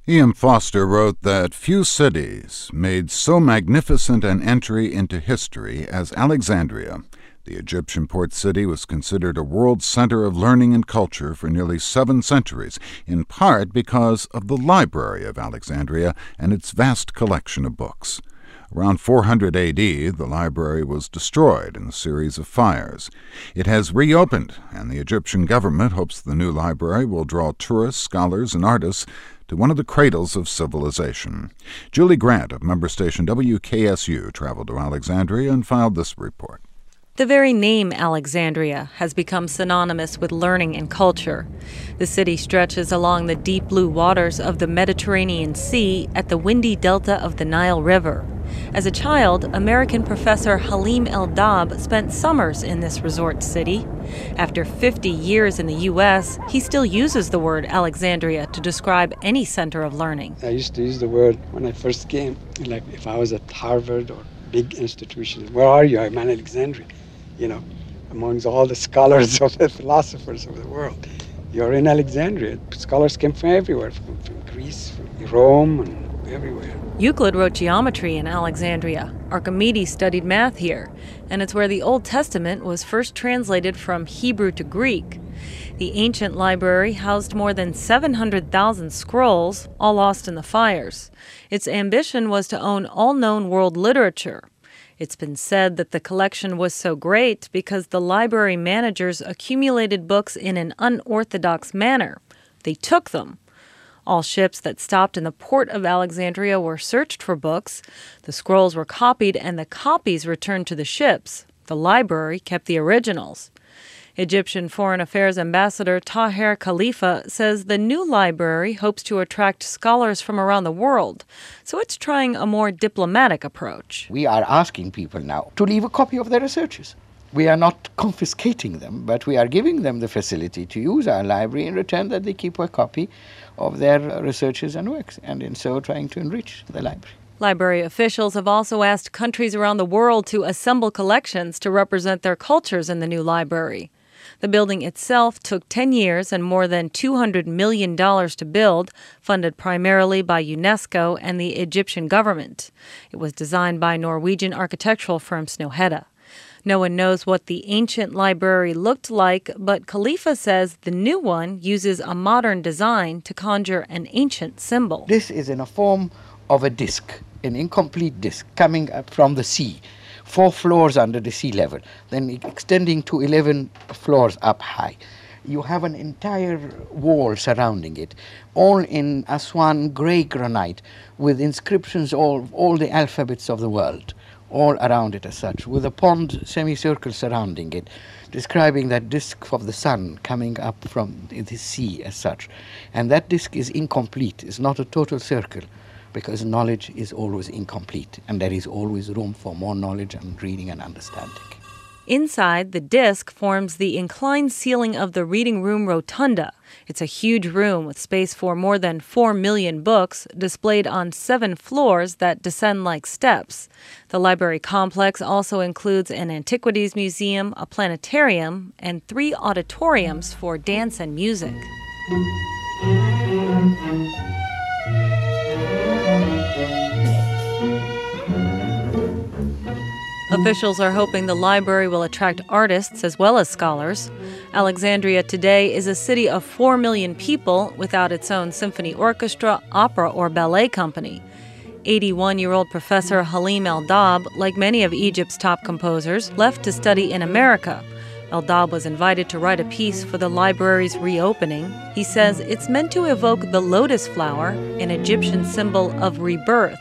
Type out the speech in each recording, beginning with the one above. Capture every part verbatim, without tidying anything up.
E M Foster wrote that few cities made so magnificent an entry into history as Alexandria. The Egyptian port city was considered a world center of learning and culture for nearly seven centuries, in part because of the Library of Alexandria and its vast collection of books. Around four hundred A D, the library was destroyed in a series of fires. It has reopened, and the Egyptian government hopes the new library will draw tourists, scholars, and artists to one of the cradles of civilization. Julie Grant of member station W K S U traveled to Alexandria and filed this report. The very name Alexandria has become synonymous with learning and culture. The city stretches along the deep blue waters of the Mediterranean Sea at the windy delta of the Nile River. As a child, American professor Halim Eldab spent summers in this resort city. After fifty years in the U S, he still uses the word Alexandria to describe any center of learning. I used to use the word when I first came, like if I was at Harvard or big institution. Where are you? I'm in Alexandria. You know, amongst all the scholars of the philosophers of the world. You're in Alexandria. Scholars came from everywhere, from, from Greece, from Rome, and everywhere. Euclid wrote geometry in Alexandria. Archimedes studied math here, and it's where the Old Testament was first translated from Hebrew to Greek. The ancient library housed more than seven hundred thousand scrolls, all lost in the fires. Its ambition was to own all known world literature. It's been said that the collection was so great because the library managers accumulated books in an unorthodox manner. They took them. All ships that stopped in the port of Alexandria were searched for books. The scrolls were copied and the copies returned to the ships. The library kept the originals. Egyptian Foreign Affairs Ambassador Taher Khalifa says the new library hopes to attract scholars from around the world, so it's trying a more diplomatic approach. We are asking people now to leave a copy of their researches. We are not confiscating them, but we are giving them the facility to use our library in return that they keep a copy of their researches and works, and in so trying to enrich the library. Library officials have also asked countries around the world to assemble collections to represent their cultures in the new library. The building itself took ten years and more than two hundred million dollars to build, funded primarily by UNESCO and the Egyptian government. It was designed by Norwegian architectural firm Snøhetta. No one knows what the ancient library looked like, but Khalifa says the new one uses a modern design to conjure an ancient symbol. This is in a form of a disc, an incomplete disc coming up from the sea. Four floors under the sea level, then extending to eleven floors up high. You have an entire wall surrounding it, all in Aswan grey granite, with inscriptions of all the alphabets of the world, all around it as such, with a pond semicircle surrounding it, describing that disk of the sun coming up from the sea as such. And that disk is incomplete, it's not a total circle, because knowledge is always incomplete, and there is always room for more knowledge and reading and understanding. Inside, the disc forms the inclined ceiling of the reading room rotunda. It's a huge room with space for more than four million books displayed on seven floors that descend like steps. The library complex also includes an antiquities museum, a planetarium, and three auditoriums for dance and music. Officials are hoping the library will attract artists as well as scholars. Alexandria today is a city of four million people without its own symphony orchestra, opera, or ballet company. eighty-one-year-old Professor Halim Eldab, like many of Egypt's top composers, left to study in America. Eldab was invited to write a piece for the library's reopening. He says it's meant to evoke the lotus flower, an Egyptian symbol of rebirth.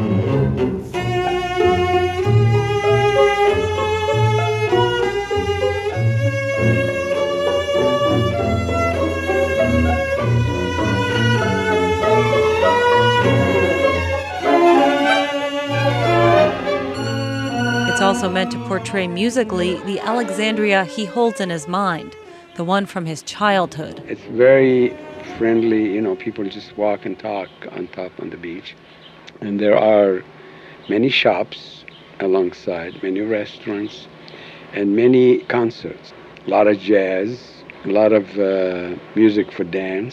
It's also meant to portray musically the Alexandria he holds in his mind, the one from his childhood. It's very friendly, you know, people just walk and talk on top on the beach. And there are many shops alongside, many restaurants, and many concerts. A lot of jazz, a lot of uh, music for dance,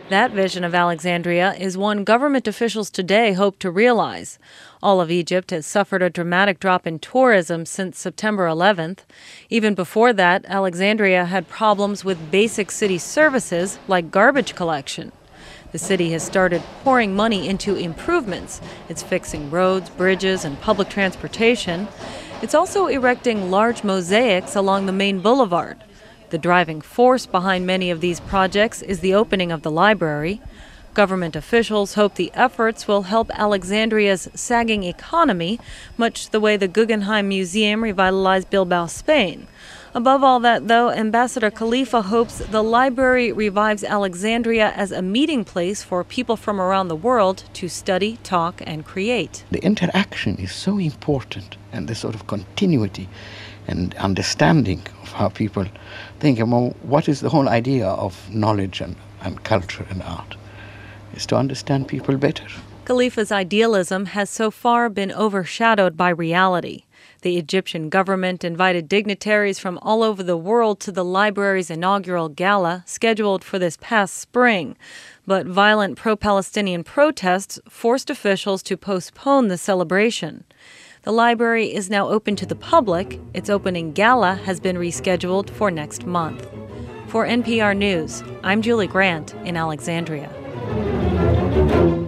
That vision of Alexandria is one government officials today hope to realize. All of Egypt has suffered a dramatic drop in tourism since September eleventh. Even before that, Alexandria had problems with basic city services like garbage collection. The city has started pouring money into improvements. It's fixing roads, bridges, and public transportation. It's also erecting large mosaics along the main boulevard. The driving force behind many of these projects is the opening of the library. Government officials hope the efforts will help Alexandria's sagging economy, much the way the Guggenheim Museum revitalized Bilbao, Spain. Above all that, though, Ambassador Khalifa hopes the library revives Alexandria as a meeting place for people from around the world to study, talk, and create. The interaction is so important, and the sort of continuity and understanding of how people think about what is the whole idea of knowledge and, and culture and art, is to understand people better. Khalifa's idealism has so far been overshadowed by reality. The Egyptian government invited dignitaries from all over the world to the library's inaugural gala, scheduled for this past spring. But violent pro-Palestinian protests forced officials to postpone the celebration. The library is now open to the public. Its opening gala has been rescheduled for next month. For N P R News, I'm Julie Grant in Alexandria.